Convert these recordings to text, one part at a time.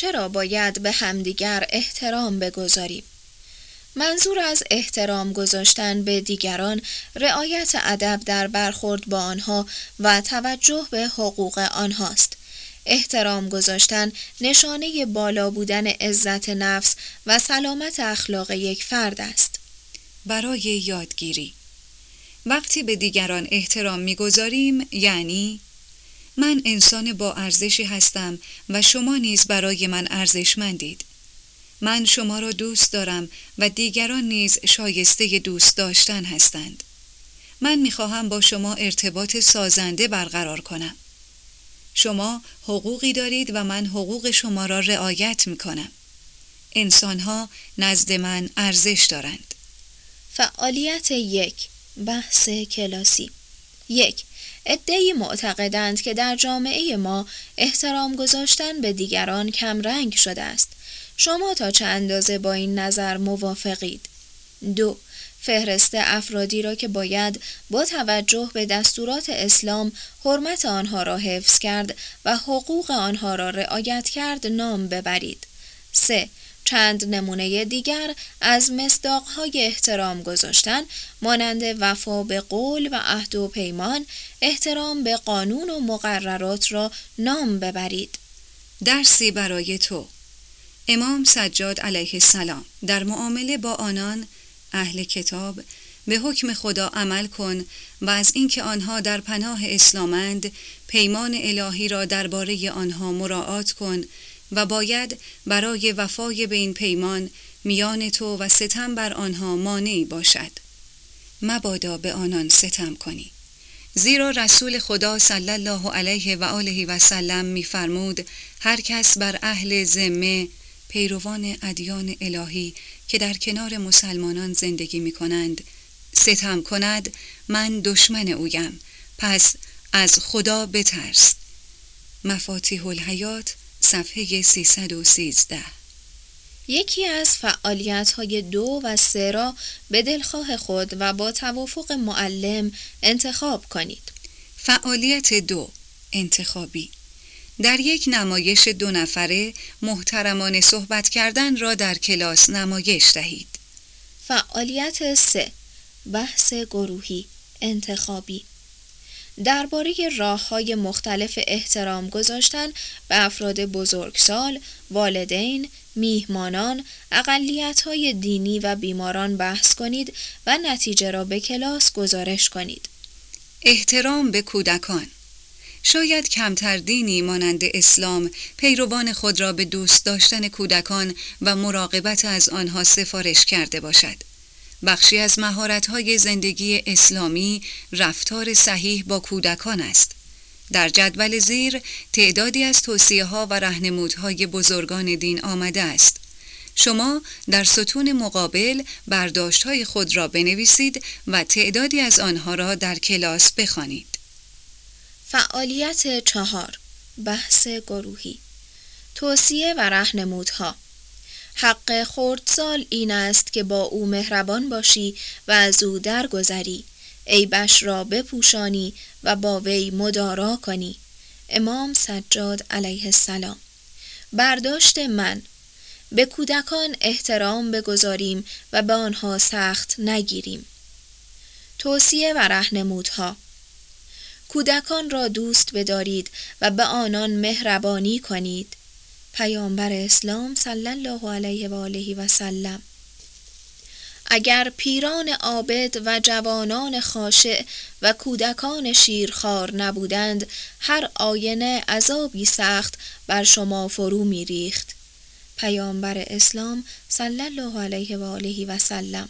چرا باید به همدیگر احترام بگذاریم. منظور از احترام گذاشتن به دیگران رعایت ادب در برخورد با آنها و توجه به حقوق آنهاست. احترام گذاشتن نشانه بالا بودن عزت نفس و سلامت اخلاق یک فرد است. برای یادگیری وقتی به دیگران احترام می‌گذاریم یعنی من انسان با ارزشی هستم و شما نیز برای من ارزشمندید. من شما را دوست دارم و دیگران نیز شایسته دوست داشتن هستند. من می‌خواهم با شما ارتباط سازنده برقرار کنم. شما حقوقی دارید و من حقوق شما را رعایت می‌کنم. انسان‌ها نزد من ارزش دارند. فعالیت 1. بحث کلاسی 1. عده‌ای معتقدند که در جامعه ما احترام گذاشتن به دیگران کم رنگ شده است. شما تا چه اندازه با این نظر موافقید؟ 2. فهرست افرادی را که باید با توجه به دستورات اسلام حرمت آنها را حفظ کرد و حقوق آنها را رعایت کرد نام ببرید. 3. چند نمونه دیگر از مصداق‌های احترام گذاشتن مانند وفا به قول و عهد و پیمان، احترام به قانون و مقررات را نام ببرید. درسی برای تو. امام سجاد علیه السلام در معامله با آنان اهل کتاب به حکم خدا عمل کن و از اینکه آنها در پناه اسلامند پیمان الهی را درباره آنها مراعات کن و باید برای وفای به این پیمان میان تو و ستم بر آنها مانعی باشد. مبادا به آنان ستم کنی. زیرا رسول خدا صلی الله علیه و آله و سلم می‌فرمود هر کس بر اهل ذمه پیروان ادیان الهی که در کنار مسلمانان زندگی می‌کنند ستم کند من دشمن اویم، پس از خدا بترس. مفاتیح الحیات صفحه 313. یکی از فعالیت‌های 2 و 3 را به دلخواه خود و با توافق معلم انتخاب کنید. فعالیت 2 انتخابی. در یک نمایش 2 نفره محترمانه صحبت کردن را در کلاس نمایش دهید. فعالیت 3 بحث گروهی انتخابی. درباره راه‌های مختلف احترام گذاشتن به افراد بزرگسال، والدین، میهمانان، اقلیت‌های دینی و بیماران بحث کنید و نتیجه را به کلاس گزارش کنید. احترام به کودکان. شاید کمتر دینی مانند اسلام پیروان خود را به دوست داشتن کودکان و مراقبت از آنها سفارش کرده باشد. بخشی از مهارت‌های زندگی اسلامی رفتار صحیح با کودکان است. در جدول زیر تعدادی از توصیه‌ها و راهنمودهای بزرگان دین آمده است. شما در ستون مقابل برداشت‌های خود را بنویسید و تعدادی از آنها را در کلاس بخوانید. فعالیت 4 بحث گروهی توصیه و راهنمودها. حق خردسال این است که با او مهربان باشی و از او درگذری، عیبش را بپوشانی و با وی مدارا کنی. امام سجاد علیه السلام. برداشت من: به کودکان احترام بگذاریم و به آنها سخت نگیریم. توصیه و راهنمودها: کودکان را دوست بدارید و به آنان مهربانی کنید. پیامبر اسلام صلی الله علیه و آله و سلم. اگر پیران عابد و جوانان خاشع و کودکان شیرخوار نبودند، هر آینه عذابی سخت بر شما فرو می ریخت. پیامبر اسلام صلی الله علیه و آله و سلم.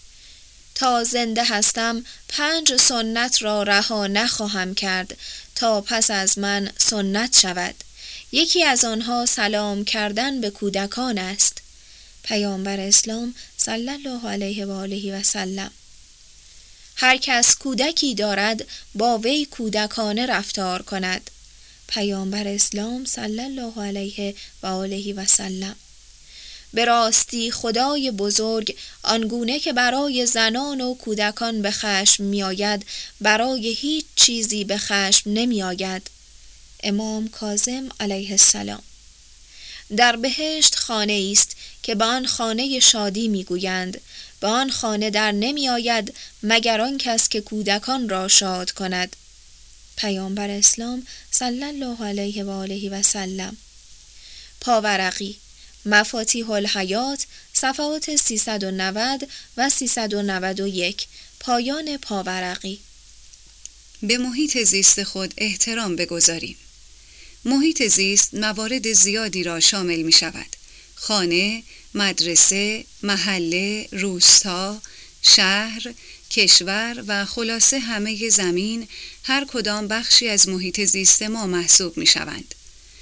تا زنده هستم 5 سنت را رها نخواهم کرد تا پس از من سنت شود. یکی از آنها سلام کردن به کودکان است. پیامبر اسلام صلی الله علیه و آله و سلم. هر کس کودکی دارد با وی کودکانه رفتار کند. پیامبر اسلام صلی الله علیه و آله و سلم. به راستی خدای بزرگ آنگونه که برای زنان و کودکان به خشم می آید، برای هیچ چیزی به خشم نمی آید. امام کاظم علیه السلام. در بهشت خانه است که به آن خانه شادی میگویند، به آن خانه در نمی آید مگر آن کس که کودکان را شاد کند. پیامبر اسلام صلی الله علیه و آله و سلم. پاورقی، مفاتیح الحیات، صفحات 390 و 391. پایان پاورقی. به محیط زیست خود احترام بگذاریم. محیط زیست موارد زیادی را شامل می شود. خانه، مدرسه، محله، روستا، شهر، کشور و خلاصه همه زمین، هر کدام بخشی از محیط زیست ما محسوب می شوند.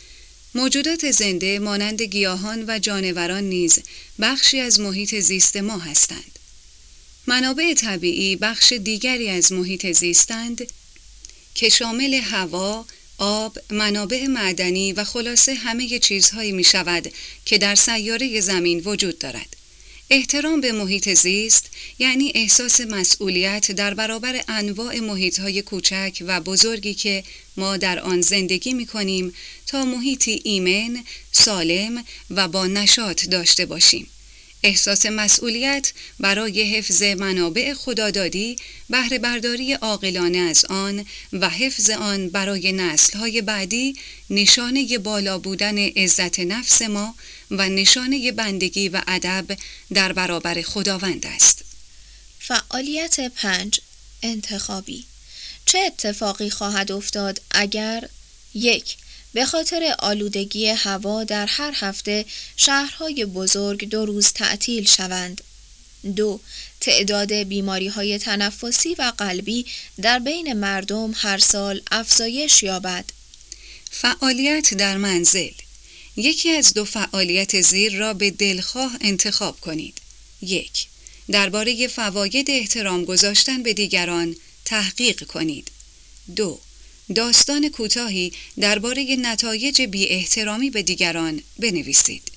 موجودات زنده مانند گیاهان و جانوران نیز بخشی از محیط زیست ما هستند. منابع طبیعی بخش دیگری از محیط زیستند که شامل هوا، آب، منابع معدنی و خلاصه همه چیزهایی می شود که در سیاره زمین وجود دارد. احترام به محیط زیست یعنی احساس مسئولیت در برابر انواع محیطهای کوچک و بزرگی که ما در آن زندگی می کنیم تا محیطی ایمن، سالم و با نشاط داشته باشیم. احساس مسئولیت برای حفظ منابع خدادادی، بهره برداری عاقلانه از آن و حفظ آن برای نسل‌های بعدی نشانه بالا بودن عزت نفس ما و نشانه بندگی و ادب در برابر خداوند است. فعالیت 5. انتخابی. چه اتفاقی خواهد افتاد اگر 1. به خاطر آلودگی هوا در هر هفته شهرهای بزرگ 2 روز تعطیل شوند. 2. تعداد بیماری‌های تنفسی و قلبی در بین مردم هر سال افزایش یابد. فعالیت در منزل. یکی از 2 فعالیت زیر را به دلخواه انتخاب کنید. 1. درباره فواید احترام گذاشتن به دیگران تحقیق کنید. 2. داستان کوتاهی درباره نتایج بی احترامی به دیگران بنویسید.